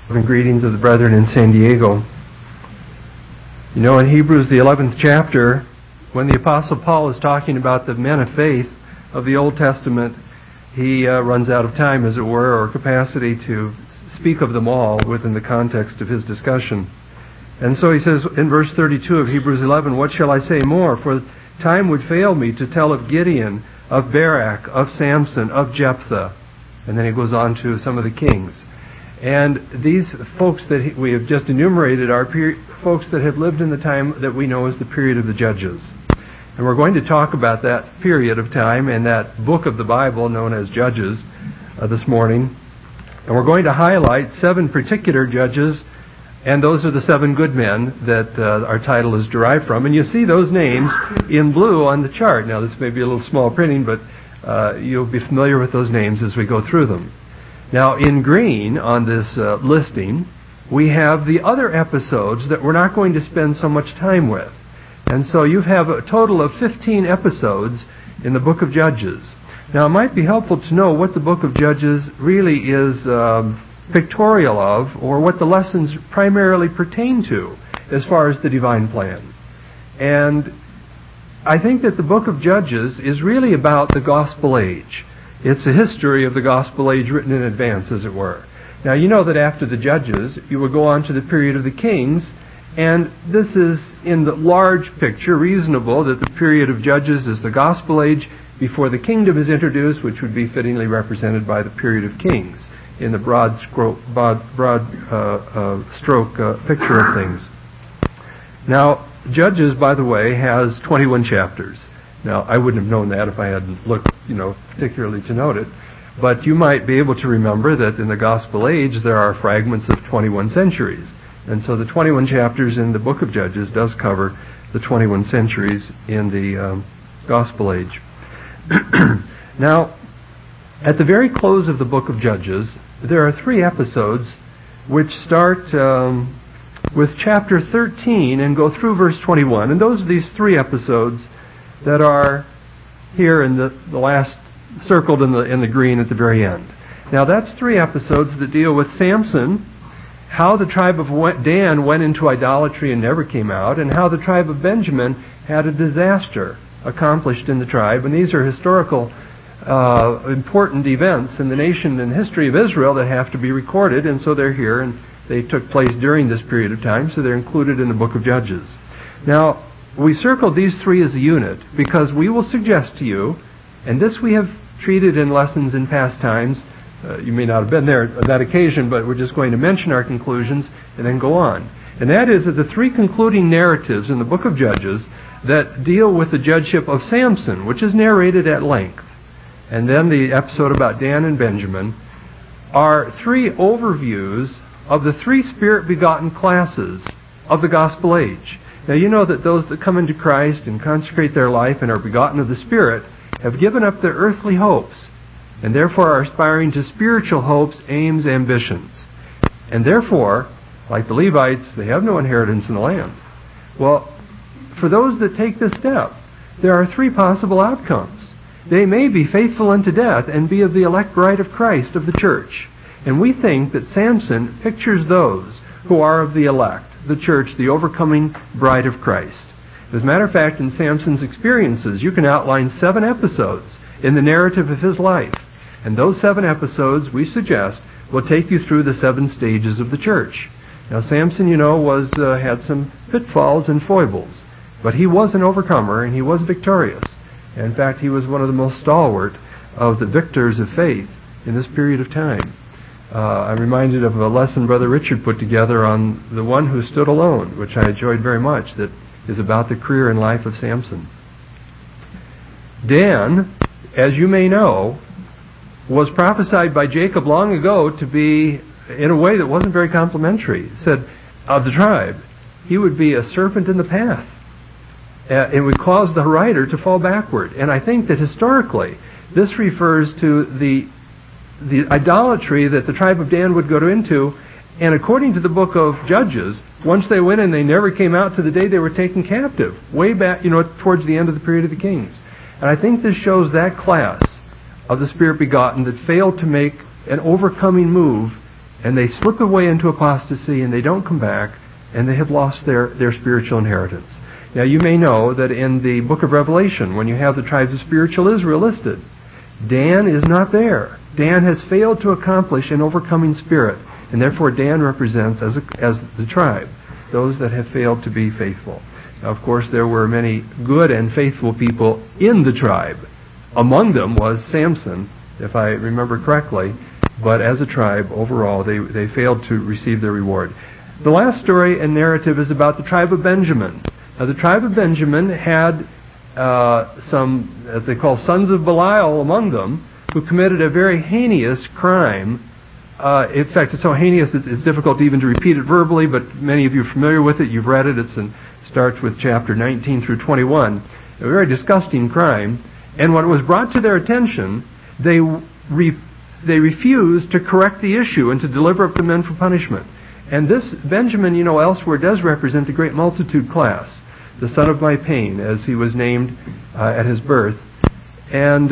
And greetings of the brethren in San Diego. You know, in Hebrews, the 11th chapter, when the Apostle Paul is talking about the men of faith of the Old Testament, he runs out of time, as it were, or capacity to speak of them all within the context of his discussion. And so he says in verse 32 of Hebrews 11, "What shall I say more? For time would fail me to tell of Gideon, of Barak, of Samson, of Jephthah." And then he goes on to some of the kings. And these folks that we have just enumerated are folks that have lived in the time that we know as the period of the Judges. And we're going to talk about that period of time and that book of the Bible known as Judges this morning. And we're going to highlight 7 particular judges, and those are the 7 good men that our title is derived from. And you see those names in blue on the chart. Now, this may be a little small printing, but you'll be familiar with those names as we go through them. Now, in green on this listing, we have the other episodes that we're not going to spend so much time with. And so you have a total of 15 episodes in the book of Judges. Now, it might be helpful to know what the book of Judges really is pictorial of, or what the lessons primarily pertain to as far as the divine plan. And I think that the book of Judges is really about the gospel age. It's a history of the gospel age written in advance, as it were. Now, you know that after the Judges, you will go on to the period of the Kings, and this is, in the large picture, reasonable that the period of Judges is the gospel age before the kingdom is introduced, which would be fittingly represented by the period of Kings in the broad stroke picture of things. Now, Judges, by the way, has 21 chapters. Now, I wouldn't have known that if I hadn't looked, particularly to note it. But you might be able to remember that in the Gospel age, there are fragments of 21 centuries. And so the 21 chapters in the book of Judges does cover the 21 centuries in the Gospel age. Now, at the very close of the book of Judges, there are 3 episodes which start with chapter 13 and go through verse 21. And those are these 3 episodes that are here in the last circled in the green at the very end. Now, that's 3 episodes that deal with Samson, how the tribe of Dan went into idolatry and never came out, and how the tribe of Benjamin had a disaster accomplished in the tribe. And these are historical important events in the nation and history of Israel that have to be recorded, and so they're here, and they took place during this period of time, so they're included in the book of Judges. Now, we circled these 3 as a unit because we will suggest to you, and this we have treated in lessons in past times. You may not have been there on that occasion, but we're just going to mention our conclusions and then go on. And that is that the 3 concluding narratives in the book of Judges that deal with the judgeship of Samson, which is narrated at length, and then the episode about Dan and Benjamin, are 3 overviews of the 3 spirit-begotten classes of the gospel age. Now, you know that those that come into Christ and consecrate their life and are begotten of the Spirit have given up their earthly hopes and therefore are aspiring to spiritual hopes, aims, ambitions. And therefore, like the Levites, they have no inheritance in the land. Well, for those that take this step, there are 3 possible outcomes. They may be faithful unto death and be of the elect bride of Christ of the church. And we think that Samson pictures those who are of the elect, the church, the overcoming bride of Christ. As a matter of fact, in Samson's experiences, you can outline 7 episodes in the narrative of his life. And those 7 episodes, we suggest, will take you through the 7 stages of the church. Now, Samson, had some pitfalls and foibles, but he was an overcomer and he was victorious. In fact, he was one of the most stalwart of the victors of faith in this period of time. I'm reminded of a lesson Brother Richard put together on the one who stood alone, which I enjoyed very much, that is about the career and life of Samson. Dan, as you may know, was prophesied by Jacob long ago to be in a way that wasn't very complimentary. He said, of the tribe, he would be a serpent in the path. It would cause the rider to fall backward. And I think that historically, this refers to the idolatry that the tribe of Dan would go into. And according to the book of Judges, once they went in, they never came out to the day they were taken captive, way back, towards the end of the period of the kings. And I think this shows that class of the Spirit begotten that failed to make an overcoming move and they slip away into apostasy, and they don't come back, and they have lost their spiritual inheritance. Now, you may know that in the book of Revelation, when you have the tribes of spiritual Israel listed, Dan is not there. Dan has failed to accomplish an overcoming spirit, and therefore Dan represents as the tribe, those that have failed to be faithful. Now, of course, there were many good and faithful people in the tribe. Among them was Samson, if I remember correctly, but as a tribe, overall, they failed to receive their reward. The last story and narrative is about the tribe of Benjamin. Now, the tribe of Benjamin had some, as they call, sons of Belial among them, who committed a very heinous crime. In fact, it's so heinous it's difficult even to repeat it verbally, but many of you are familiar with it. You've read it. It starts with chapter 19 through 21. A very disgusting crime. And when it was brought to their attention, they refused to correct the issue and to deliver up the men for punishment. And this Benjamin, elsewhere does represent the great multitude class, the son of my pain, as he was named at his birth. And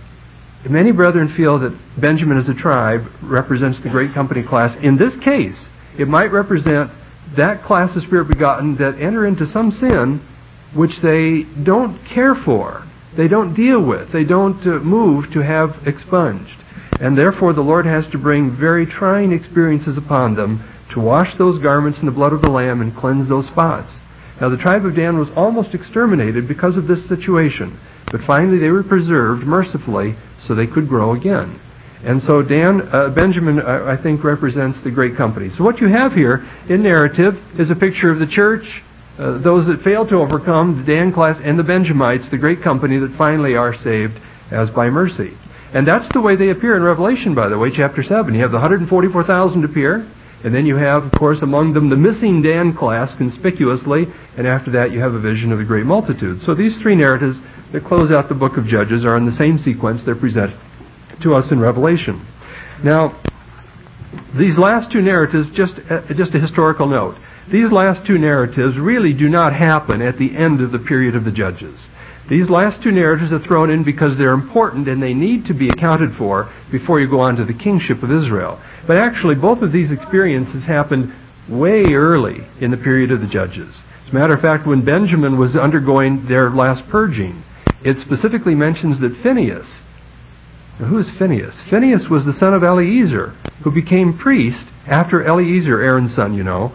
many brethren feel that Benjamin as a tribe represents the great company class. In this case, it might represent that class of spirit begotten that enter into some sin which they don't care for, they don't deal with, they don't move to have expunged. And therefore the Lord has to bring very trying experiences upon them to wash those garments in the blood of the Lamb and cleanse those spots. Now, the tribe of Dan was almost exterminated because of this situation, but finally they were preserved mercifully so they could grow again. And so Benjamin, I think, represents the great company. So what you have here in narrative is a picture of the church, those that failed to overcome, the Dan class, and the Benjamites, the great company that finally are saved as by mercy. And that's the way they appear in Revelation, by the way, chapter 7. You have the 144,000 appear, and then you have, of course, among them the missing Dan class conspicuously, and after that you have a vision of the great multitude. So these three narratives that close out the book of Judges are in the same sequence they're presented to us in Revelation. Now, these last two narratives, just a historical note, these last two narratives really do not happen at the end of the period of the Judges. These last two narratives are thrown in because they're important and they need to be accounted for before you go on to the kingship of Israel. But actually, both of these experiences happened way early in the period of the Judges. As a matter of fact, when Benjamin was undergoing their last purging, it specifically mentions that Phinehas. Now, who is Phinehas? Phinehas was the son of Eleazar, who became priest after Eleazar, Aaron's son,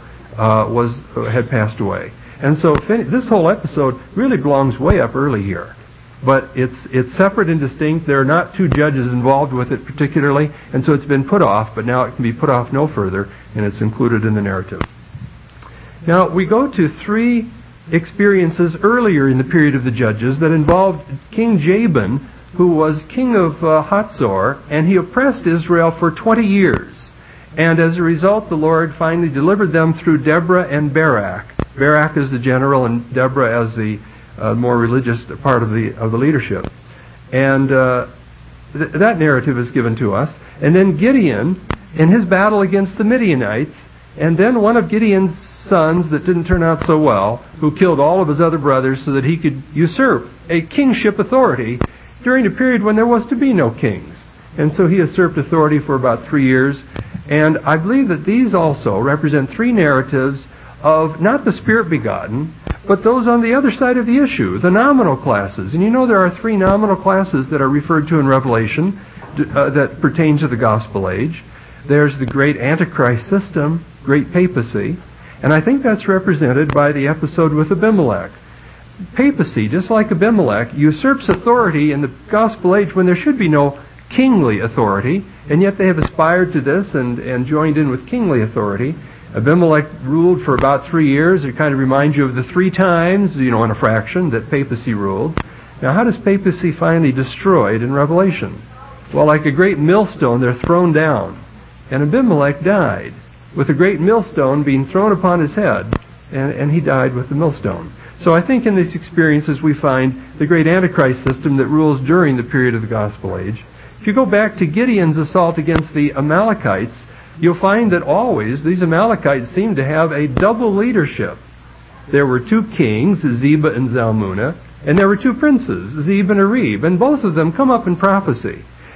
had passed away. And so this whole episode really belongs way up early here. But it's separate and distinct. There are not two judges involved with it particularly, and so it's been put off, but now it can be put off no further, and it's included in the narrative. Now, we go to three experiences earlier in the period of the Judges that involved King Jabin, who was king of Hatzor, and he oppressed Israel for 20 years. And as a result, the Lord finally delivered them through Deborah and Barak. Barak as the general and Deborah as the more religious part of the leadership. And that narrative is given to us. And then Gideon in his battle against the Midianites, and then one of Gideon's sons that didn't turn out so well, who killed all of his other brothers so that he could usurp a kingship authority during a period when there was to be no kings. And so he usurped authority for about 3 years. And I believe that these also represent three narratives of not the Spirit begotten, but those on the other side of the issue, the nominal classes. And there are three nominal classes that are referred to in Revelation that pertain to the gospel age. There's the great Antichrist system, great papacy, and I think that's represented by the episode with Abimelech. Papacy, just like Abimelech, usurps authority in the gospel age when there should be no kingly authority, and yet they have aspired to this and joined in with kingly authority. Abimelech ruled for about 3 years. It kind of reminds you of the 3 times, in a fraction, that papacy ruled. Now, how does papacy finally destroyed in Revelation? Well, like a great millstone, they're thrown down. And Abimelech died, with a great millstone being thrown upon his head, and he died with the millstone. So I think in these experiences we find the great Antichrist system that rules during the period of the gospel age. If you go back to Gideon's assault against the Amalekites, you'll find that always these Amalekites seem to have a double leadership. There were 2 kings, Zebah and Zalmunna, and there were 2 princes, Zeb and Arib, and both of them come up in prophecy.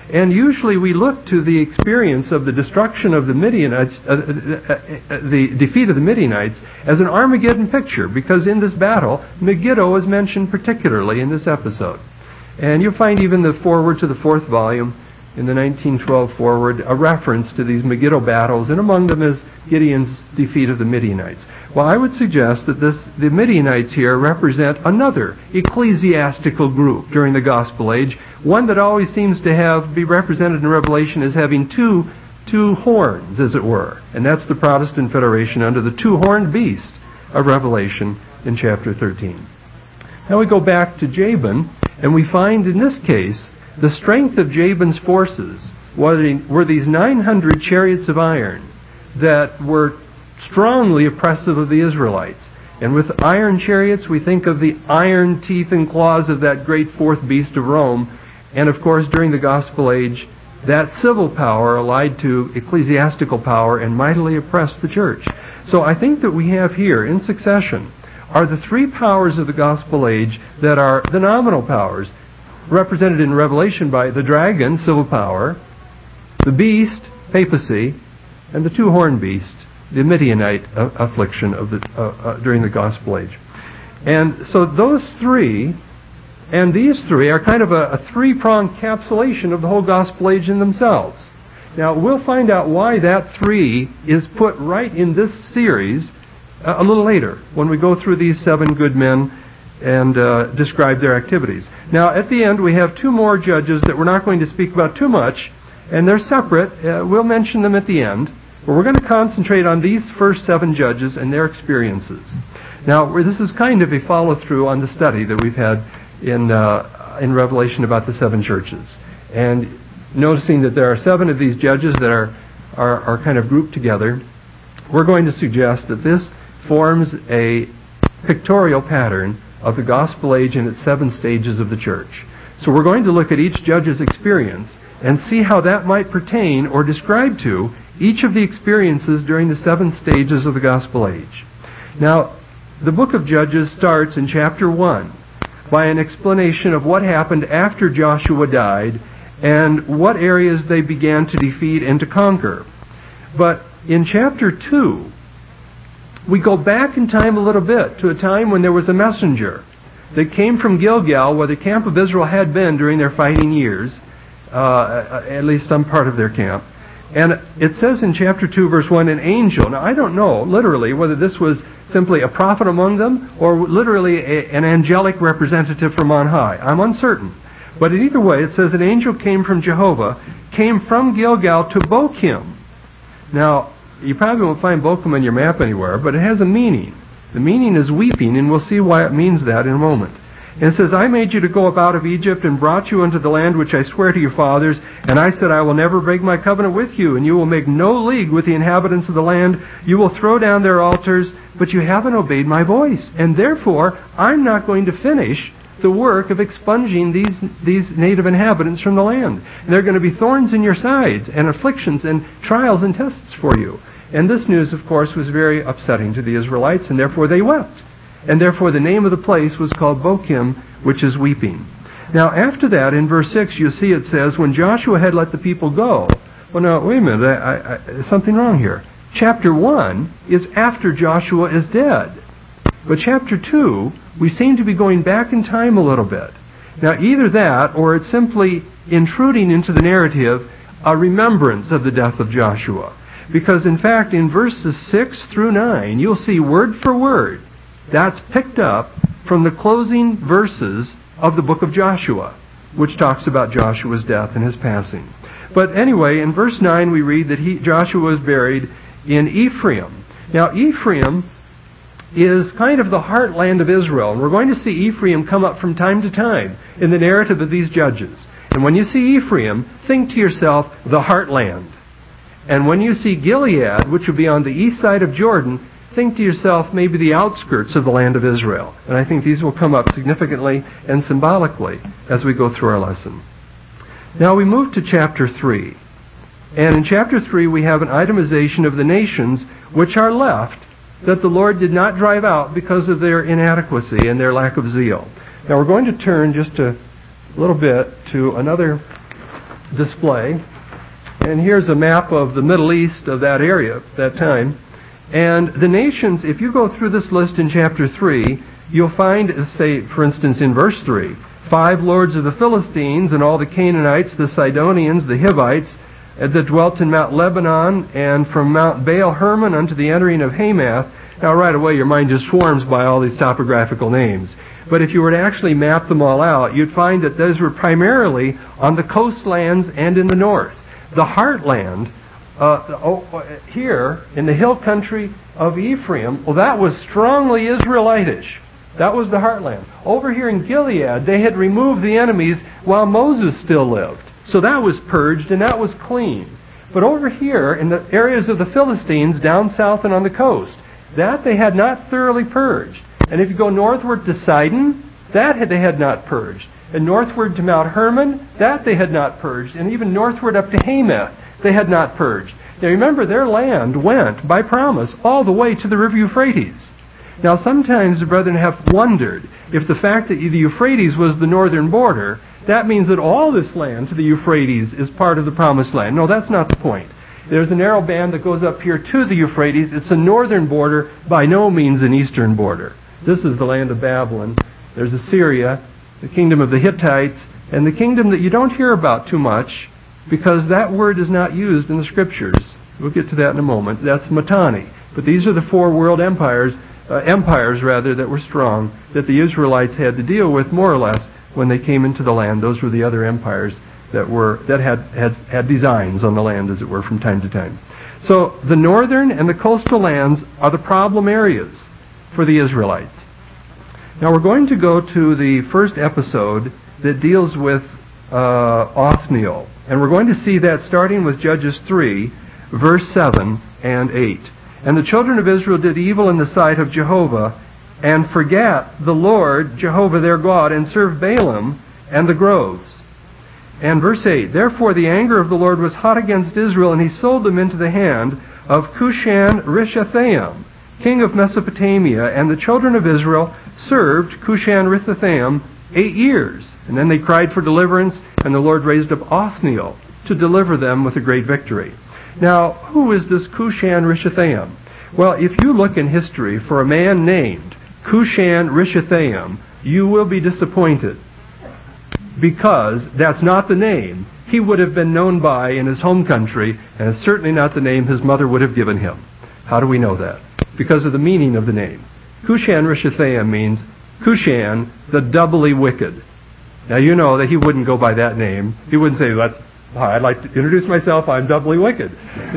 And usually we look to the experience of the destruction of the Midianites, the defeat of the Midianites, as an Armageddon picture, because in this battle, Megiddo is mentioned particularly in this episode. And you'll find even the foreword to the 4th volume, in the 1912 foreword, a reference to these Megiddo battles, and among them is Gideon's defeat of the Midianites. Well, I would suggest that the Midianites here represent another ecclesiastical group during the Gospel Age, one that always seems to be represented in Revelation as having two horns, as it were. And that's the Protestant Federation under the two-horned beast of Revelation in chapter 13. Now we go back to Jabin, and we find in this case the strength of Jabin's forces were these 900 chariots of iron that were strongly oppressive of the Israelites. And with iron chariots, we think of the iron teeth and claws of that great fourth beast of Rome. And of course, during the Gospel Age, that civil power allied to ecclesiastical power and mightily oppressed the church. So I think that we have here, in succession, are the three powers of the Gospel Age that are the nominal powers, represented in Revelation by the dragon, civil power, the beast, papacy, and the two-horned beast, the Midianite affliction of during the Gospel Age. And so those three, and these three, are kind of a three-pronged encapsulation of the whole Gospel Age in themselves. Now, we'll find out why that three is put right in this series a little later, when we go through these 7 good men and describe their activities. Now, at the end, we have 2 more judges that we're not going to speak about too much, and they're separate. We'll mention them at the end. But we're going to concentrate on these first 7 judges and their experiences. Now, this is kind of a follow-through on the study that we've had in Revelation about the 7 churches. And noticing that there are 7 of these judges that are kind of grouped together, we're going to suggest that this forms a pictorial pattern of the Gospel Age and its 7 stages of the church. So we're going to look at each judge's experience and see how that might pertain or describe to each of the experiences during the 7 stages of the Gospel Age. Now, the book of Judges starts in chapter 1 by an explanation of what happened after Joshua died and what areas they began to defeat and to conquer. But in chapter 2, we go back in time a little bit to a time when there was a messenger that came from Gilgal, where the camp of Israel had been during their fighting years, at least some part of their camp. And it says in chapter 2, verse 1, an angel. Now, I don't know, literally, whether this was simply a prophet among them or literally an angelic representative from on high. I'm uncertain. But in either way, it says an angel came from Jehovah, came from Gilgal to Bochim. Now, you probably won't find Bochim on your map anywhere, but it has a meaning. The meaning is weeping, and we'll see why it means that in a moment. And it says, I made you to go up out of Egypt and brought you into the land which I swear to your fathers. And I said, I will never break my covenant with you, and you will make no league with the inhabitants of the land. You will throw down their altars, but you haven't obeyed my voice. And therefore, I'm not going to finish the work of expunging these native inhabitants from the land. And there are going to be thorns in your sides, and afflictions, and trials and tests for you. And this news, of course, was very upsetting to the Israelites, and therefore they wept. And therefore the name of the place was called Bochim, which is weeping. Now after that, in verse 6, you see it says, when Joshua had let the people go. Well, now, wait a minute, there's something wrong here. Chapter 1 is after Joshua is dead. But chapter 2, we seem to be going back in time a little bit. Now either that, or it's simply intruding into the narrative a remembrance of the death of Joshua. Because in fact, in verses 6 through 9, you'll see word for word, that's picked up from the closing verses of the book of Joshua, which talks about Joshua's death and his passing. But anyway, in verse 9 we read that Joshua was buried in Ephraim. Now Ephraim is kind of the heartland of Israel. And we're going to see Ephraim come up from time to time in the narrative of these judges. And when you see Ephraim, think to yourself, the heartland. And when you see Gilead, which would be on the east side of Jordan, think to yourself maybe the outskirts of the land of Israel. And I think these will come up significantly and symbolically as we go through our lesson. Now we move to chapter 3. And in chapter 3 we have an itemization of the nations which are left that the Lord did not drive out because of their inadequacy and their lack of zeal. Now we're going to turn just a little bit to another display. And here's a map of the Middle East of that area at that time. And the nations, if you go through this list in chapter 3, you'll find, say, for instance, in verse 3, 5 lords of the Philistines and all the Canaanites, the Sidonians, the Hivites, that dwelt in Mount Lebanon, and from Mount Baal Hermon unto the entering of Hamath. Now, right away, your mind just swarms by all these topographical names. But if you were to actually map them all out, you'd find that those were primarily on the coastlands and in the north. The heartland, here in the hill country of Ephraim, well, that was strongly Israelitish. That was the heartland. Over here in Gilead, they had removed the enemies while Moses still lived. So that was purged and that was clean. But over here in the areas of the Philistines, down south and on the coast, that they had not thoroughly purged. And if you go northward to Sidon, they had not purged. And northward to Mount Hermon, that they had not purged. And even northward up to Hamath, they had not purged. Now remember, their land went, by promise, all the way to the river Euphrates. Now sometimes the brethren have wondered if the fact that the Euphrates was the northern border, that means that all this land to the Euphrates is part of the promised land. No, that's not the point. There's a narrow band that goes up here to the Euphrates. It's a northern border, by no means an eastern border. This is the land of Babylon. There's Assyria, the kingdom of the Hittites, and the kingdom that you don't hear about too much because that word is not used in the Scriptures. We'll get to that in a moment. That's Mitanni. But these are the 4 world empires that were strong, that the Israelites had to deal with more or less when they came into the land. Those were the other empires that had designs on the land, as it were, from time to time. So the northern and the coastal lands are the problem areas for the Israelites. Now we're going to go to the first episode that deals with Othniel. And we're going to see that starting with Judges 3, verse 7 and 8. And the children of Israel did evil in the sight of Jehovah, and forgat the Lord, Jehovah their God, and served Balaam and the groves. And verse 8, Therefore the anger of the Lord was hot against Israel, and he sold them into the hand of Cushan-Rishathaim, king of Mesopotamia, and the children of Israel served Cushan-Rishathaim 8 years. And then they cried for deliverance, and the Lord raised up Othniel to deliver them with a great victory. Now, who is this Cushan-Rishathaim? Well, if you look in history for a man named Cushan-Rishathaim, you will be disappointed, because that's not the name he would have been known by in his home country, and it's certainly not the name his mother would have given him. How do we know that? Because of the meaning of the name. Cushan-Rishathaim means Cushan, the doubly wicked. Now you know that he wouldn't go by that name. He wouldn't say, "Hi, I'd like to introduce myself, I'm doubly wicked."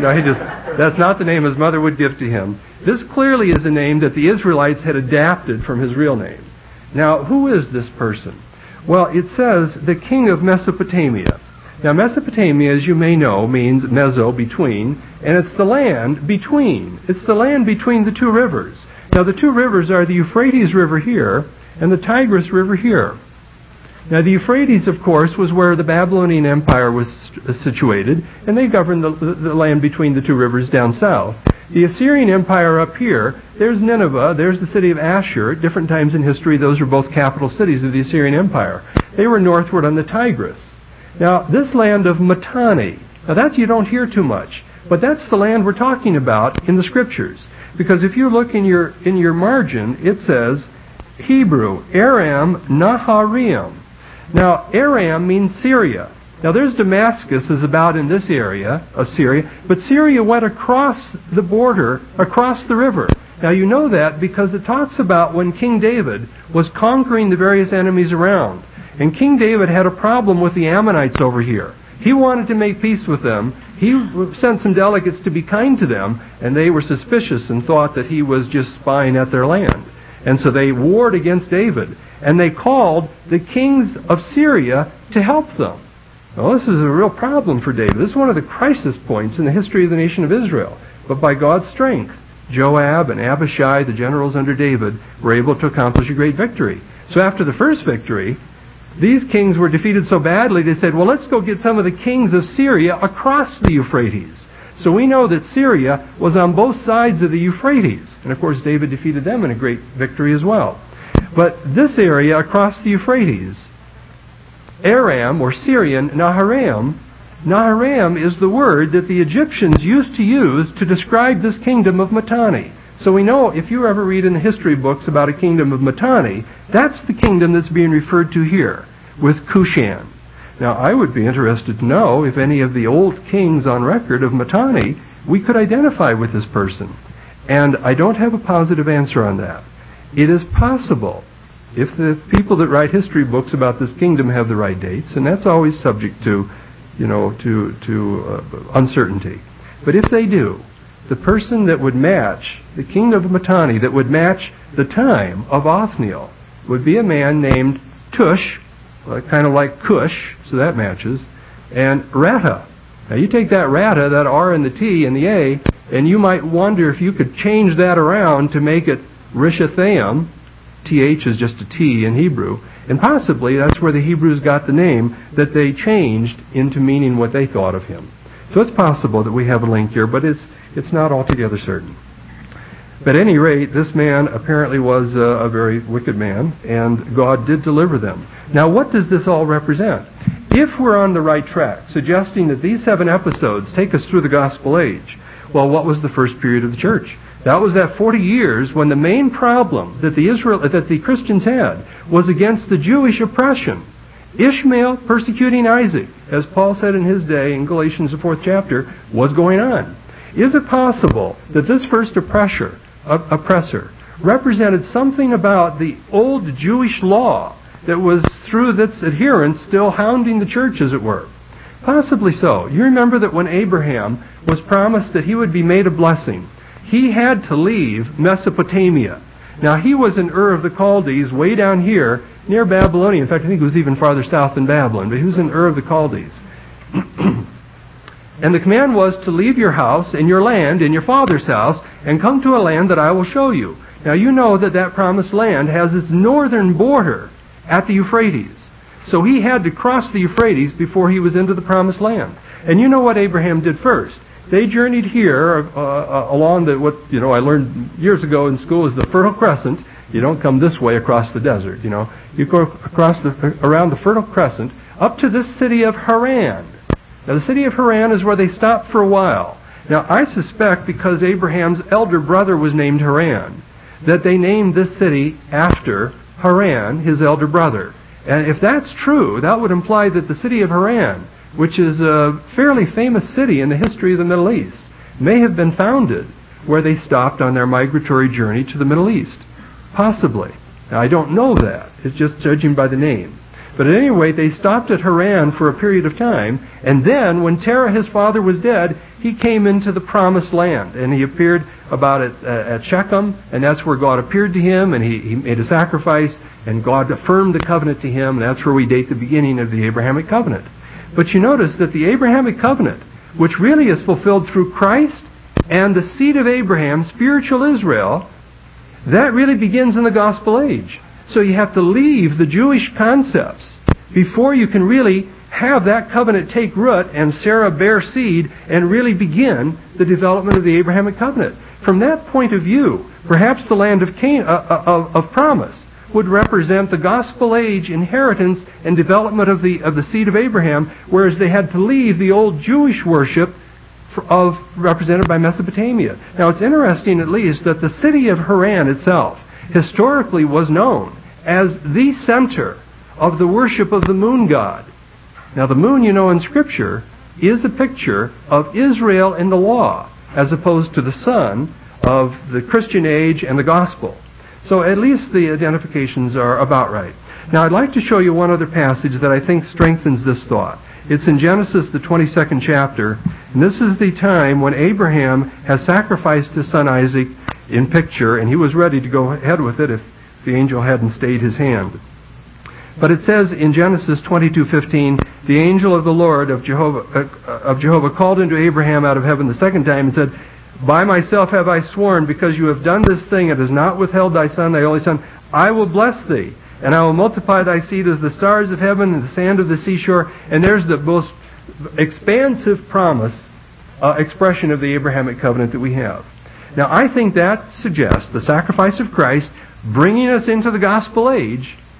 That's not the name his mother would give to him. This clearly is a name that the Israelites had adapted from his real name. Now, who is this person? Well, it says the king of Mesopotamia. Now, Mesopotamia, as you may know, means meso, between, and it's the land between. It's the land between the 2 rivers. Now, the 2 rivers are the Euphrates River here and the Tigris River here. Now, the Euphrates, of course, was where the Babylonian Empire was situated, and they governed the land between the 2 rivers down south. The Assyrian Empire up here, there's Nineveh, there's the city of Ashur. At different times in history, those were both capital cities of the Assyrian Empire. They were northward on the Tigris. Now, this land of Mitanni, now that you don't hear too much, but that's the land we're talking about in the Scriptures. Because if you look in your margin, it says Hebrew, Aram Naharaim. Now, Aram means Syria. Now, there's Damascus is about in this area of Syria, but Syria went across the border, across the river. Now, you know that because it talks about when King David was conquering the various enemies around. And King David had a problem with the Ammonites over here. He wanted to make peace with them. He sent some delegates to be kind to them, and they were suspicious and thought that he was just spying at their land. And so they warred against David, and they called the kings of Syria to help them. Well, this is a real problem for David. This is one of the crisis points in the history of the nation of Israel. But by God's strength, Joab and Abishai, the generals under David, were able to accomplish a great victory. So after the first victory, these kings were defeated so badly, they said, well, let's go get some of the kings of Syria across the Euphrates. So we know that Syria was on both sides of the Euphrates. And of course, David defeated them in a great victory as well. But this area across the Euphrates, Aram, or Syrian Naharaim, Naharaim is the word that the Egyptians used to use to describe this kingdom of Mitanni. So we know if you ever read in the history books about a kingdom of Mitanni, that's the kingdom that's being referred to here, with Cushan. Now, I would be interested to know if any of the old kings on record of Mitanni we could identify with this person. And I don't have a positive answer on that. It is possible, if the people that write history books about this kingdom have the right dates, and that's always subject to uncertainty. But if they do, the person that would match the kingdom of Mitanni, that would match the time of Othniel, would be a man named Tush, kind of like Cush, so that matches, and Ratta. Now you take that Ratta, that R and the T and the A, and you might wonder if you could change that around to make it Rishathaim. TH is just a T in Hebrew, and possibly that's where the Hebrews got the name that they changed into meaning what they thought of him. So it's possible that we have a link here, but it's not altogether certain. But at any rate, this man apparently was a very wicked man, and God did deliver them. Now, what does this all represent? If we're on the right track, suggesting that these 7 episodes take us through the gospel age, well, what was the first period of the church? That was that 40 years when the main problem that the Christians had was against the Jewish oppression. Ishmael persecuting Isaac, as Paul said in his day in Galatians, the 4th chapter, was going on. Is it possible that this first oppressor represented something about the old Jewish law that was, through its adherents, still hounding the church, as it were? Possibly so. You remember that when Abraham was promised that he would be made a blessing, he had to leave Mesopotamia. Now, he was in Ur of the Chaldees, way down here, near Babylonia. In fact, I think it was even farther south than Babylon, but he was in Ur of the Chaldees. And the command was to leave your house and your land and your father's house and come to a land that I will show you. Now, you know that that promised land has its northern border at the Euphrates. So he had to cross the Euphrates before he was into the promised land. And you know what Abraham did first? They journeyed here along what I learned years ago in school is the Fertile Crescent. You don't come this way across the desert. You go around the Fertile Crescent up to this city of Haran. Now, the city of Haran is where they stopped for a while. Now, I suspect because Abraham's elder brother was named Haran, that they named this city after Haran, his elder brother. And if that's true, that would imply that the city of Haran, which is a fairly famous city in the history of the Middle East, may have been founded where they stopped on their migratory journey to the Middle East. Possibly. Now, I don't know that. It's just judging by the name. But at any rate, they stopped at Haran for a period of time, and then, when Terah, his father, was dead, he came into the promised land, and he appeared about at Shechem, and that's where God appeared to him, and he made a sacrifice, and God affirmed the covenant to him, and that's where we date the beginning of the Abrahamic covenant. But you notice that the Abrahamic covenant, which really is fulfilled through Christ and the seed of Abraham, spiritual Israel, that really begins in the gospel age. So you have to leave the Jewish concepts before you can really have that covenant take root and Sarah bear seed and really begin the development of the Abrahamic covenant. From that point of view, perhaps the land of promise would represent the gospel age inheritance and development of the seed of Abraham, whereas they had to leave the old Jewish worship represented by Mesopotamia. Now, it's interesting, at least, that the city of Haran itself historically was known as the center of the worship of the moon god. Now, the moon, in Scripture, is a picture of Israel in the law, as opposed to the sun of the Christian age and the gospel. So at least the identifications are about right. Now, I'd like to show you one other passage that I think strengthens this thought. It's in Genesis, the 22nd chapter, and this is the time when Abraham has sacrificed his son Isaac in picture, and he was ready to go ahead with it if the angel hadn't stayed his hand. But it says in Genesis 22:15, the angel of the Lord of Jehovah called unto Abraham out of heaven the second time and said, By myself have I sworn, because you have done this thing and has not withheld thy son, thy only son, I will bless thee, and I will multiply thy seed as the stars of heaven and the sand of the seashore. And there's the most expansive promise expression of the Abrahamic covenant that we have. Now, I think that suggests the sacrifice of Christ bringing us into the gospel age,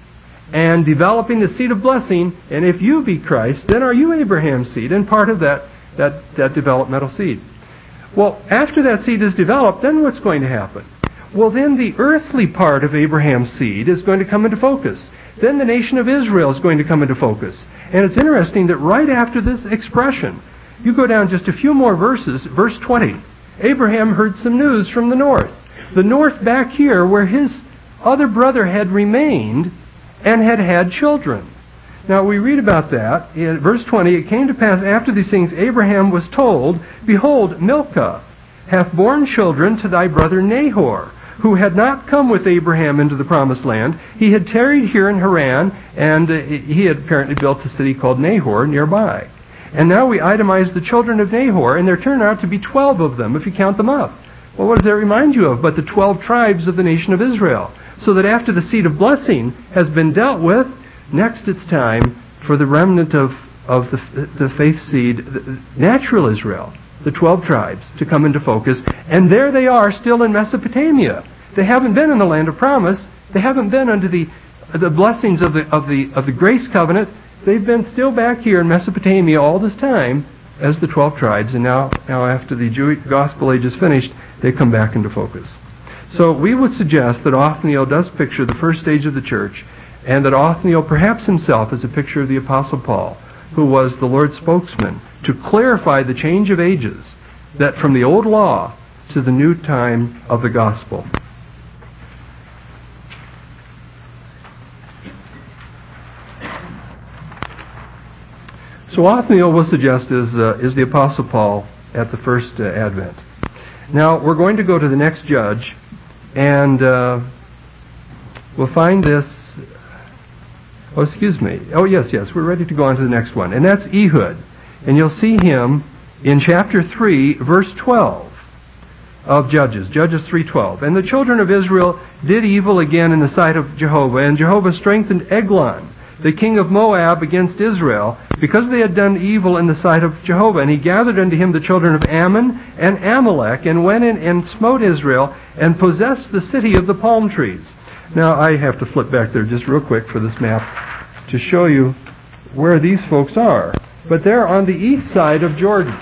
and developing the seed of blessing, and if you be Christ, then are you Abraham's seed, and part of that developmental seed. Well, after that seed is developed, then what's going to happen? Well, then the earthly part of Abraham's seed is going to come into focus. Then the nation of Israel is going to come into focus. And it's interesting that right after this expression, you go down just a few more verses, verse 20. Abraham heard some news from the north. The north back here where his other brother had remained and had had children. Now we read about that in verse 20. It came to pass after these things, Abraham was told, Behold, Milcah hath borne children to thy brother Nahor, who had not come with Abraham into the promised land. He had tarried here in Haran, and he had apparently built a city called Nahor nearby. And now we itemize the children of Nahor, and there turn out to be 12 of them, if you count them up. Well, what does that remind you of? But the 12 tribes of the nation of Israel. So that after the seed of blessing has been dealt with, next it's time for the remnant of the faith seed, natural Israel, the 12 tribes, to come into focus. And there they are still in Mesopotamia. They haven't been in the land of promise. They haven't been under the blessings of the grace covenant. They've been still back here in Mesopotamia all this time as the 12 tribes. And now after the Jewish gospel age is finished, they come back into focus. So we would suggest that Othniel does picture the first stage of the church, and that Othniel perhaps himself is a picture of the Apostle Paul, who was the Lord's spokesman to clarify the change of ages, that from the old law to the new time of the gospel. So Othniel will suggest is the Apostle Paul at the first advent. Now we're going to go to the next judge, and we'll find this. Oh, excuse me. Oh, yes, we're ready to go on to the next one. And that's Ehud. And you'll see him in chapter 3, verse 12 of Judges 3:12. And the children of Israel did evil again in the sight of Jehovah, and Jehovah strengthened Eglon, the king of Moab, against Israel, because they had done evil in the sight of Jehovah. And he gathered unto him the children of Ammon and Amalek, and went in and smote Israel, and possessed the city of the palm trees. Now, I have to flip back there just real quick for this map to show you where these folks are. But they're on the east side of Jordan.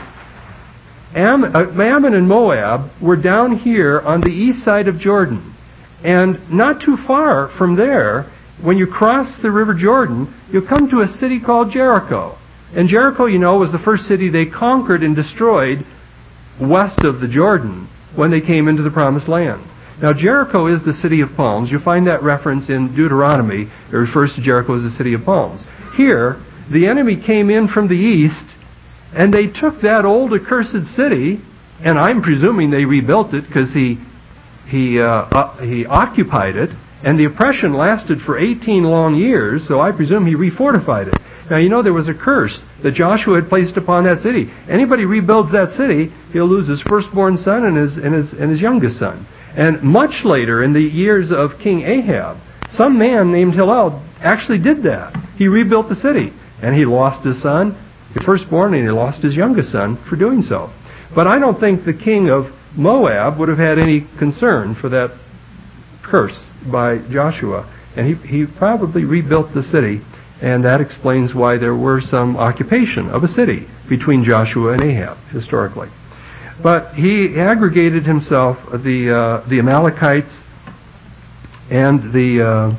Ammon and Moab were down here on the east side of Jordan. And not too far from there, when you cross the River Jordan, you'll come to a city called Jericho. And Jericho, was the first city they conquered and destroyed west of the Jordan when they came into the Promised Land. Now, Jericho is the city of palms. You'll find that reference in Deuteronomy. It refers to Jericho as the city of palms. Here, the enemy came in from the east, and they took that old accursed city, and I'm presuming they rebuilt it because he occupied it, and the oppression lasted for 18 long years, so I presume he refortified it. Now, there was a curse that Joshua had placed upon that city. Anybody rebuilds that city, he'll lose his firstborn son and his youngest son. And much later, in the years of King Ahab, some man named Hillel actually did that. He rebuilt the city, and he lost his son, the firstborn, and he lost his youngest son for doing so. But I don't think the king of Moab would have had any concern for that curse by Joshua, and he probably rebuilt the city, and that explains why there were some occupation of a city between Joshua and Ahab historically. But he aggregated himself the Amalekites and the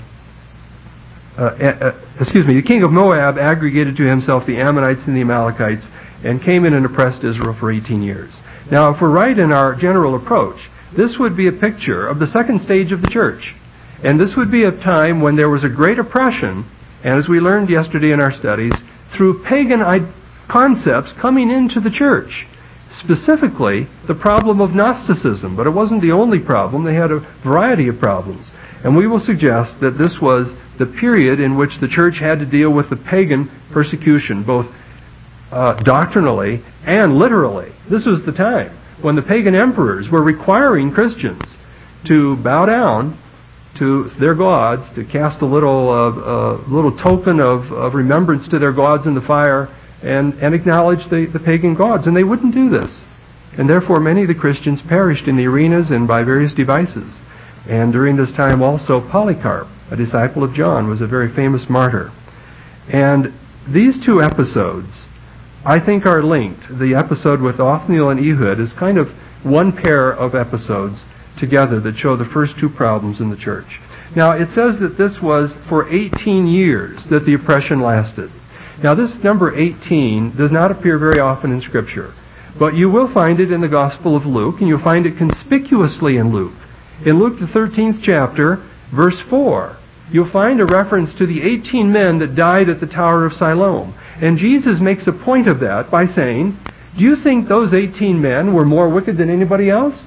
king of Moab aggregated to himself the Ammonites and the Amalekites, and came in and oppressed Israel for 18 years. Now, if we're right in our general approach, this would be a picture of the second stage of the church. And this would be a time when there was a great oppression, and as we learned yesterday in our studies, through pagan concepts coming into the church. Specifically, the problem of Gnosticism. But it wasn't the only problem. They had a variety of problems. And we will suggest that this was the period in which the church had to deal with the pagan persecution, both doctrinally and literally. This was the time when the pagan emperors were requiring Christians to bow down to their gods, to cast a little token of remembrance to their gods in the fire, and acknowledge the pagan gods. And they wouldn't do this. And therefore many of the Christians perished in the arenas and by various devices. And during this time also Polycarp a disciple of John, was a very famous martyr. And these two episodes, I think, are linked. The episode with Othniel and Ehud is kind of one pair of episodes together that show the first two problems in the church. Now, it says that this was for 18 years that the oppression lasted. Now, this number 18 does not appear very often in Scripture, but you will find it in the Gospel of Luke, and you'll find it conspicuously in Luke. In Luke, the 13th chapter, verse 4, you'll find a reference to the 18 men that died at the Tower of Siloam. And Jesus makes a point of that by saying, do you think those 18 men were more wicked than anybody else?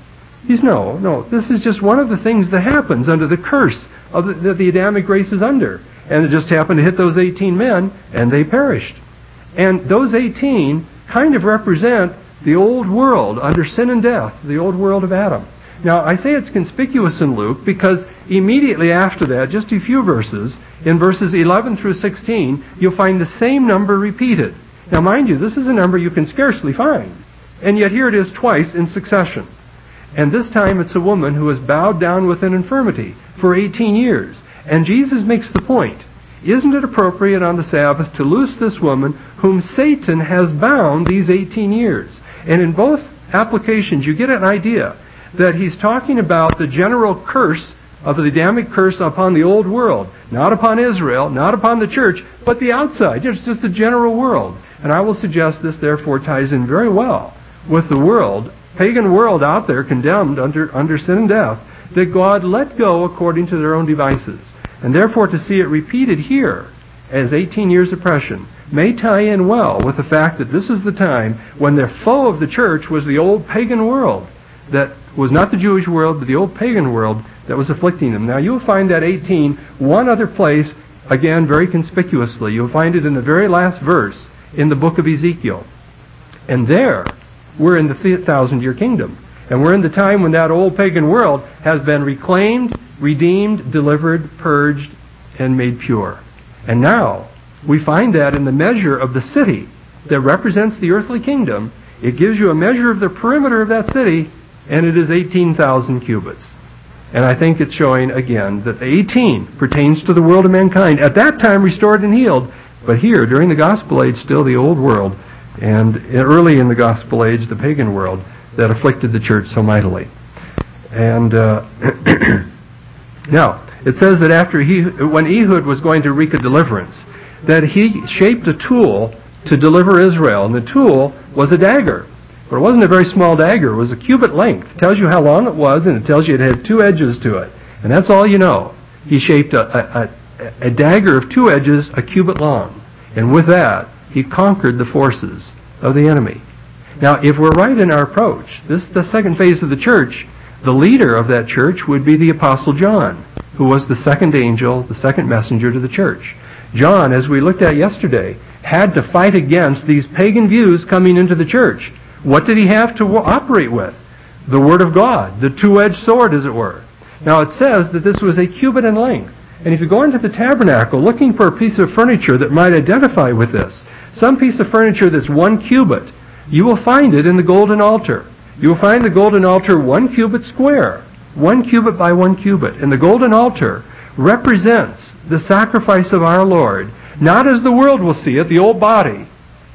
No. This is just one of the things that happens under the curse that the Adamic race is under. And it just happened to hit those 18 men, and they perished. And those 18 kind of represent the old world under sin and death, the old world of Adam. Now, I say it's conspicuous in Luke because immediately after that, just a few verses, in verses 11 through 16, you'll find the same number repeated. Now, mind you, this is a number you can scarcely find. And yet here it is twice in succession. And this time it's a woman who has bowed down with an infirmity for 18 years. And Jesus makes the point, isn't it appropriate on the Sabbath to loose this woman whom Satan has bound these 18 years? And in both applications you get an idea that he's talking about the general curse of the Adamic curse upon the old world, not upon Israel, not upon the church, but the outside, just the general world. And I will suggest this therefore ties in very well with the world, pagan world out there condemned under sin and death, that God let go according to their own devices. And therefore to see it repeated here as 18 years oppression may tie in well with the fact that this is the time when the foe of the church was the old pagan world, that was not the Jewish world, but the old pagan world that was afflicting them. Now you'll find that 18 one other place, again very conspicuously. You'll find it in the very last verse in the book of Ezekiel. And there, we're in the 1,000-year kingdom. And we're in the time when that old pagan world has been reclaimed, redeemed, delivered, purged, and made pure. And now, we find that in the measure of the city that represents the earthly kingdom. It gives you a measure of the perimeter of that city, and it is 18,000 cubits. And I think it's showing, again, that the 18 pertains to the world of mankind, at that time restored and healed, but here, during the gospel age, still the old world, and early in the gospel age, the pagan world that afflicted the church so mightily. And now, it says that when Ehud was going to wreak a deliverance, that he shaped a tool to deliver Israel, and the tool was a dagger. But it wasn't a very small dagger, it was a cubit length. It tells you how long it was, and it tells you it had 2 edges to it. And that's all you know. He shaped a dagger of 2 edges, a cubit long. And with that, he conquered the forces of the enemy. Now, if we're right in our approach, the second phase of the church, the leader of that church would be the Apostle John, who was the second angel, the second messenger to the church. John, as we looked at yesterday, had to fight against these pagan views coming into the church. What did he have to operate with? The Word of God, the 2-edged sword, as it were. Now, it says that this was a cubit in length. And if you go into the tabernacle looking for a piece of furniture that might identify with this, some piece of furniture that's 1 cubit, you will find it in the golden altar. You will find the golden altar 1 cubit square, 1 cubit by 1 cubit. And the golden altar represents the sacrifice of our Lord, not as the world will see it, the old body,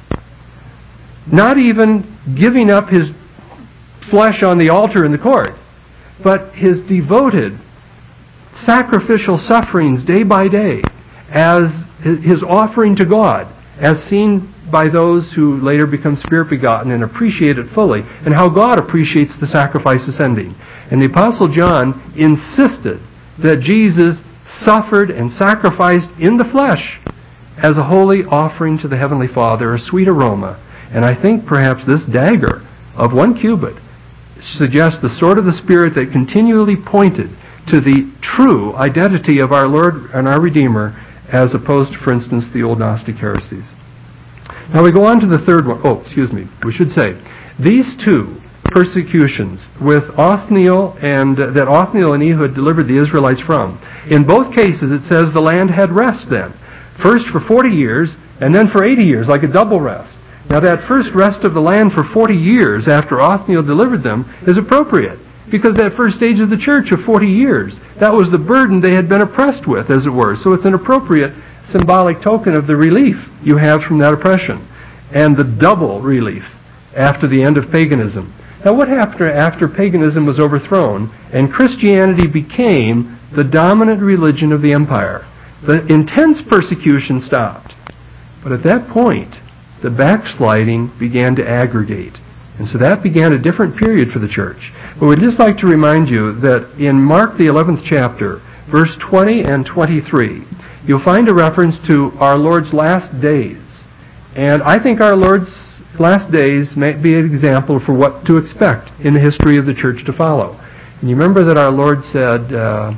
not even giving up his flesh on the altar in the court, but his devoted sacrificial sufferings day by day as his offering to God, as seen by those who later become Spirit begotten and appreciate it fully, and how God appreciates the sacrifice ascending. And the Apostle John insisted that Jesus suffered and sacrificed in the flesh as a holy offering to the Heavenly Father, a sweet aroma. And I think perhaps this dagger of 1 cubit suggests the sword of the Spirit that continually pointed to the true identity of our Lord and our Redeemer, as opposed to, for instance, the old Gnostic heresies. Now we go on to the third one. We should say, these 2 persecutions with Othniel that Othniel and Ehud delivered the Israelites from. In both cases it says the land had rest then. First for 40 years, and then for 80 years, like a double rest. Now that first rest of the land for 40 years after Othniel delivered them is appropriate. because that first stage of the church of 40 years, that was the burden they had been oppressed with, as it were. So it's an appropriate symbolic token of the relief you have from that oppression, and the double relief after the end of paganism. Now what happened after paganism was overthrown and Christianity became the dominant religion of the empire? The intense persecution stopped. But at that point, the backsliding began to aggregate. And so that began a different period for the church. But we'd just like to remind you that in Mark the 11th chapter, verse 20 and 23, you'll find a reference to our Lord's last days. And I think our Lord's last days may be an example for what to expect in the history of the church to follow. And you remember that our Lord said,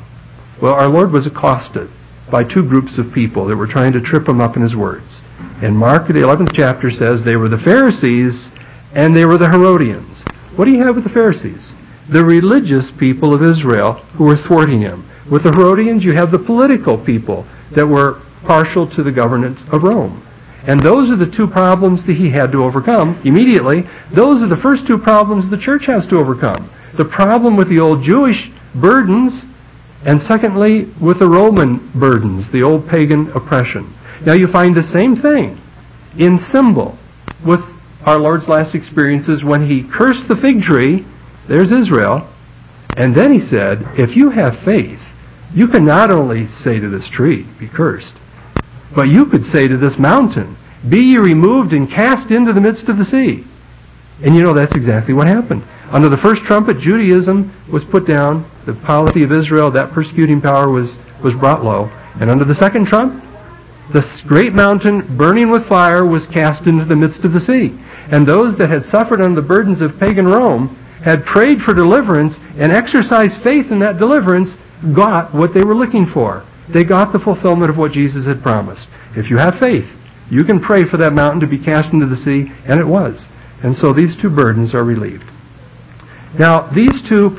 our Lord was accosted by two groups of people that were trying to trip him up in his words. And Mark, the 11th chapter, says they were the Pharisees and they were the Herodians. What do you have with the Pharisees? The religious people of Israel who were thwarting him. With the Herodians, you have the political people that were partial to the governance of Rome. And those are the two problems that he had to overcome immediately. Those are the first two problems the church has to overcome. The problem with the old Jewish burdens, and secondly, with the Roman burdens, the old pagan oppression. Now you find the same thing in symbol with our Lord's last experiences when he cursed the fig tree. There's Israel. And then he said, if you have faith, you can not only say to this tree, be cursed, but you could say to this mountain, be ye removed and cast into the midst of the sea. And you know that's exactly what happened. Under the first trumpet, Judaism was put down. The polity of Israel, that persecuting power was brought low. And under the second trump, the great mountain burning with fire was cast into the midst of the sea. And those that had suffered under the burdens of pagan Rome had prayed for deliverance and exercised faith in that deliverance, got what they were looking for. They got the fulfillment of what Jesus had promised. If you have faith, you can pray for that mountain to be cast into the sea, and it was. And so these two burdens are relieved. Now, these two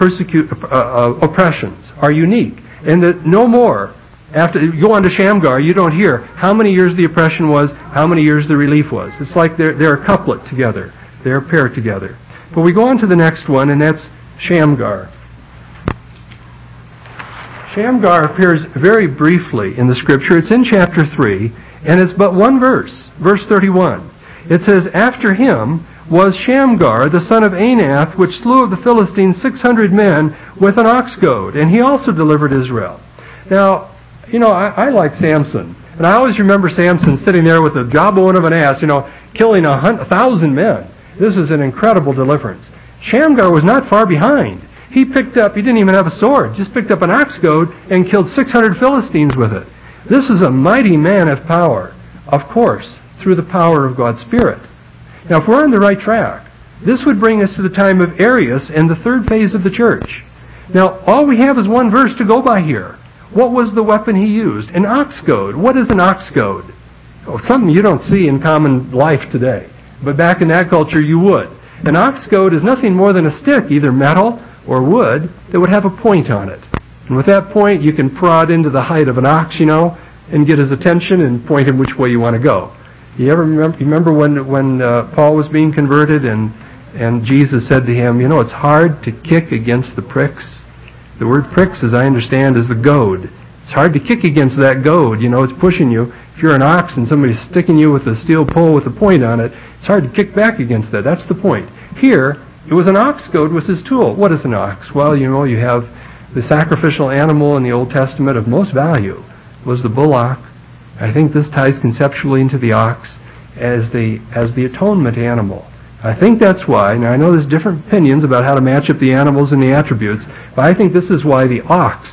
oppressions are unique in that no more, after you go on to Shamgar, you don't hear how many years the oppression was, how many years the relief was. It's like they're a couplet together. They're paired together. But we go on to the next one, and that's Shamgar. Shamgar appears very briefly in the Scripture. It's in chapter 3, and it's but one verse, verse 31. It says, after him was Shamgar, the son of Anath, which slew of the Philistines 600 men with an ox goad, and he also delivered Israel. Now, I like Samson, and I always remember Samson sitting there with the jawbone of an ass, killing 1,000 men. This is an incredible deliverance. Shamgar was not far behind. He didn't even have a sword, just picked up an ox goad and killed 600 Philistines with it. This is a mighty man of power, of course, through the power of God's Spirit. Now, if we're on the right track, this would bring us to the time of Arius and the third phase of the church. Now, all we have is one verse to go by here. What was the weapon he used? An ox goad. What is an ox goad? Something you don't see in common life today. But back in that culture, you would. An ox goad is nothing more than a stick, either metal or wood, that would have a point on it. And with that point, you can prod into the height of an ox, and get his attention and point him which way you want to go. You ever remember when Paul was being converted and Jesus said to him, it's hard to kick against the pricks. The word pricks, as I understand, is the goad. It's hard to kick against that goad. It's pushing you. If you're an ox and somebody's sticking you with a steel pole with a point on it, it's hard to kick back against that. That's the point. Here, it was an ox goad was his tool. What is an ox? Well, you have the sacrificial animal in the Old Testament of most value was the bullock. I think this ties conceptually into the ox as the atonement animal. I think that's why, now I know there's different opinions about how to match up the animals and the attributes, but I think this is why the ox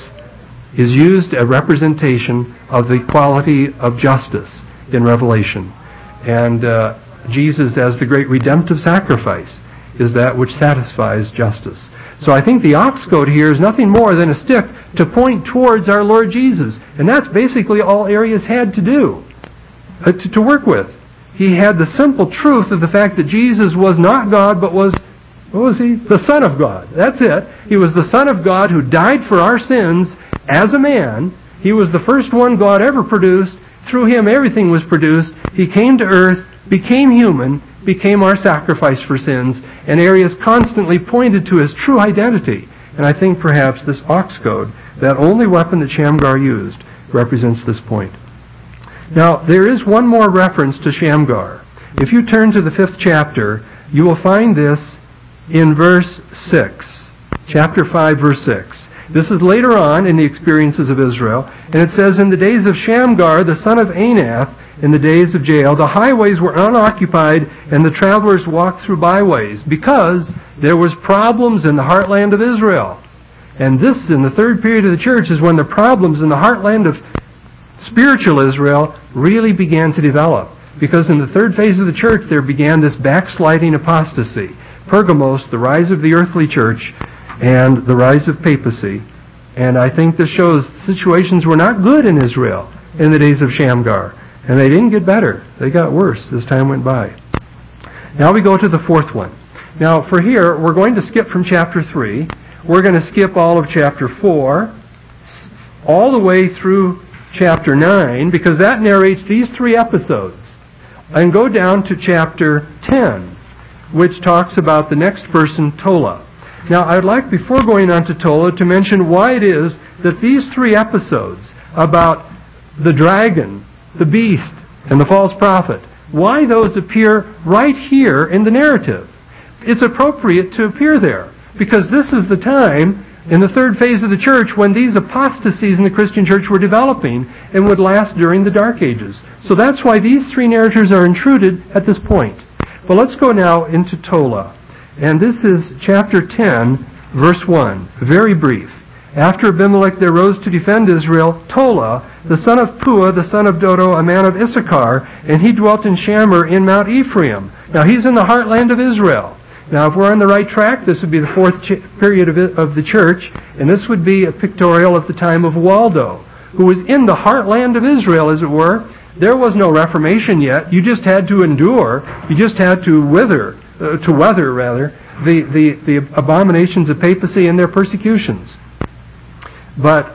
is used as a representation of the quality of justice in Revelation. And Jesus, as the great redemptive sacrifice, is that which satisfies justice. So I think the ox goad here is nothing more than a stick to point towards our Lord Jesus. And that's basically all Arius had to do, to work with. He had the simple truth of the fact that Jesus was not God, but was, what was he? The Son of God. That's it. He was the Son of God who died for our sins as a man. He was the first one God ever produced. Through him everything was produced. He came to earth, became human, became our sacrifice for sins, and Arius constantly pointed to his true identity And I think perhaps this ox goad, that only weapon that Shamgar used, represents this point. Now, there is one more reference to Shamgar. If you turn to the 5th chapter, you will find this in verse 6. Chapter 5, verse 6. This is later on in the experiences of Israel, and it says, "In the days of Shamgar, the son of Anath, in the days of Jael, the highways were unoccupied, and the travelers walked through byways, because there was problems in the heartland of Israel." And this, in the 3rd period of the church, is when the problems in the heartland of spiritual Israel really began to develop. Because in the 3rd phase of the church, there began this backsliding apostasy. Pergamos, the rise of the earthly church, and the rise of papacy. And I think this shows situations were not good in Israel in the days of Shamgar. And they didn't get better. They got worse as time went by. Now we go to the 4th one. Now for here, we're going to skip from chapter 3. We're going to skip all of chapter 4, all the way through chapter 9, because that narrates these 3 episodes. And go down to chapter 10, which talks about the next person, Tola. Now, I'd like, before going on to Tola, to mention why it is that these 3 episodes about the dragon, the beast, and the false prophet, why those appear right here in the narrative. It's appropriate to appear there, because this is the time in the 3rd phase of the church when these apostasies in the Christian church were developing and would last during the Dark Ages. So that's why these 3 narrators are intruded at this point. But let's go now into Tola. And this is chapter 10, verse 1. Very brief. "After Abimelech there rose to defend Israel Tola, the son of Puah, the son of Dodo, a man of Issachar, and he dwelt in Shamir in Mount Ephraim." Now he's in the heartland of Israel. Now if we're on the right track, this would be the 4th period of the church, and this would be a pictorial of the time of Waldo, who was in the heartland of Israel, as it were. There was no Reformation yet. You just had to endure. You just had to weather the abominations of papacy and their persecutions. But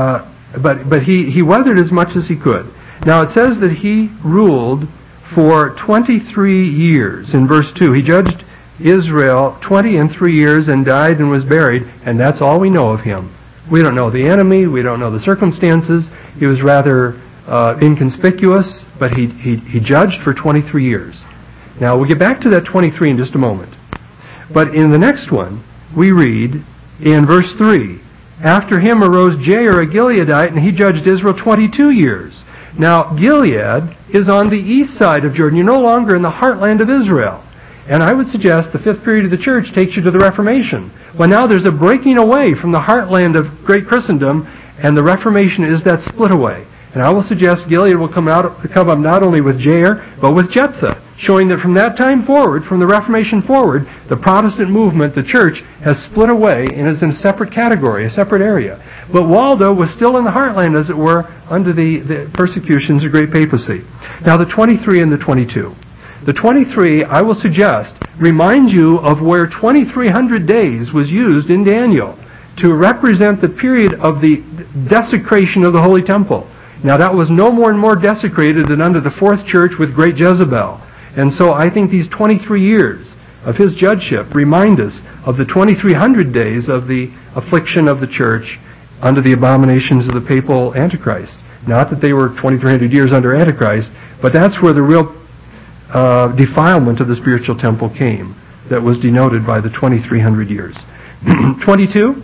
he weathered as much as he could. Now it says that he ruled for 23 years. In verse 2, he judged Israel 23 years and died and was buried, and that's all we know of him. We don't know the enemy. We don't know the circumstances. He was rather inconspicuous, but he judged for 23 years. Now, we'll get back to that 23 in just a moment. But in the next one, we read in verse 3, "After him arose Jair, a Gileadite, and he judged Israel 22 years." Now, Gilead is on the east side of Jordan. You're no longer in the heartland of Israel. And I would suggest the 5th period of the church takes you to the Reformation. Well, now there's a breaking away from the heartland of great Christendom, and the Reformation is that split away. And I will suggest Gilead will come up not only with Jair, but with Jephthah, showing that from that time forward, from the Reformation forward, the Protestant movement, the church, has split away and is in a separate category, a separate area. But Waldo was still in the heartland, as it were, under the persecutions of great papacy. Now the 23 and the 22. The 23, I will suggest, remind you of where 2300 days was used in Daniel to represent the period of the desecration of the Holy Temple. Now that was no more and more desecrated than under the 4th church with great Jezebel. And so I think these 23 years of his judgeship remind us of the 2300 days of the affliction of the church under the abominations of the papal Antichrist. Not that they were 2300 years under Antichrist, but that's where the real defilement of the spiritual temple came, that was denoted by the 2300 years. 22?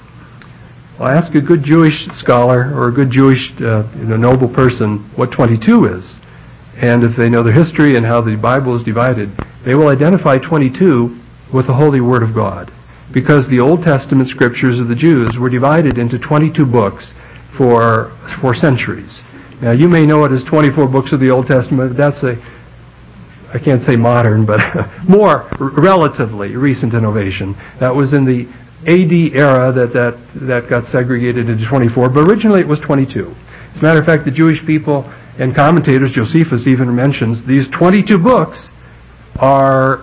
Well, ask a good Jewish scholar or a good Jewish noble person what 22 is. And if they know the history and how the Bible is divided, they will identify 22 with the Holy Word of God. Because the Old Testament scriptures of the Jews were divided into 22 books for centuries. Now, you may know it as 24 books of the Old Testament. That's I can't say modern, but more relatively recent innovation. That was in the AD era that got segregated into 24, but originally it was 22. As a matter of fact, the Jewish people and commentators, Josephus even mentions, these 22 books are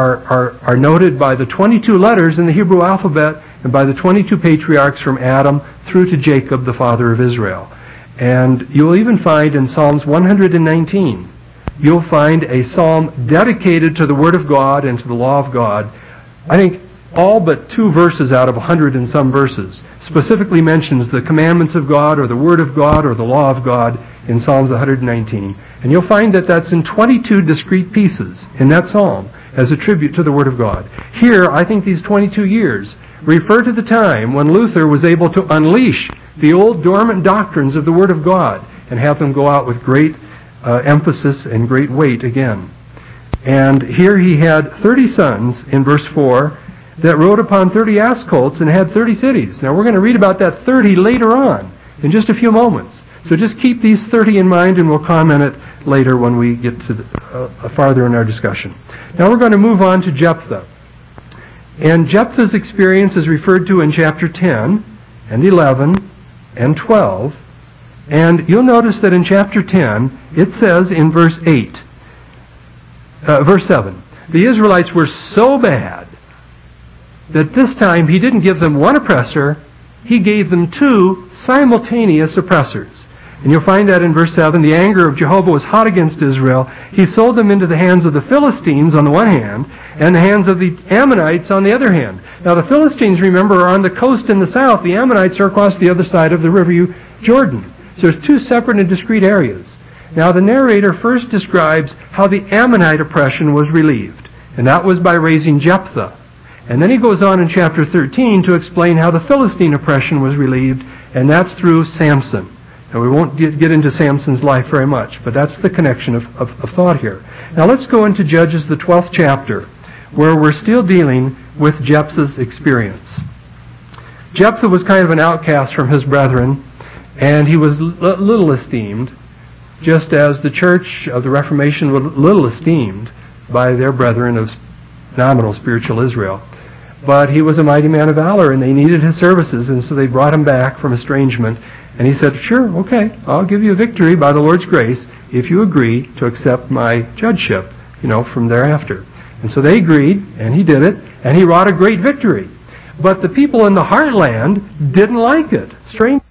noted by the 22 letters in the Hebrew alphabet and by the 22 patriarchs from Adam through to Jacob, the father of Israel. And you'll even find in Psalms 119, you'll find a psalm dedicated to the Word of God and to the law of God. I think all but 2 verses out of 100 and some verses, specifically mentions the commandments of God or the Word of God or the law of God in Psalms 119. And you'll find that that's in 22 discrete pieces in that psalm as a tribute to the Word of God. Here, I think these 22 years refer to the time when Luther was able to unleash the old dormant doctrines of the Word of God and have them go out with great emphasis and great weight again. And here he had 30 sons in verse 4 that rode upon 30 ass colts and had 30 cities. Now we're going to read about that 30 later on in just a few moments. So just keep these 30 in mind and we'll comment it later when we get to farther in our discussion. Now we're going to move on to Jephthah. And Jephthah's experience is referred to in chapter 10 and 11 and 12. And you'll notice that in chapter 10 it says in verse 7, the Israelites were so bad that this time he didn't give them one oppressor, he gave them 2 simultaneous oppressors. And you'll find that in verse 7, the anger of Jehovah was hot against Israel. He sold them into the hands of the Philistines on the one hand, and the hands of the Ammonites on the other hand. Now the Philistines, remember, are on the coast in the south. The Ammonites are across the other side of the river Jordan. So there's 2 separate and discrete areas. Now the narrator first describes how the Ammonite oppression was relieved, and that was by raising Jephthah. And then he goes on in chapter 13 to explain how the Philistine oppression was relieved, and that's through Samson. Now we won't get into Samson's life very much, but that's the connection of thought here. Now let's go into Judges, the 12th chapter, where we're still dealing with Jephthah's experience. Jephthah was kind of an outcast from his brethren, and he was little esteemed, just as the church of the Reformation was little esteemed by their brethren of nominal spiritual Israel. But he was a mighty man of valor, and they needed his services, and so they brought him back from estrangement. And he said, sure, okay, I'll give you a victory by the Lord's grace if you agree to accept my judgeship, from thereafter. And so they agreed, and he did it, and he wrought a great victory. But the people in the heartland didn't like it. Strange.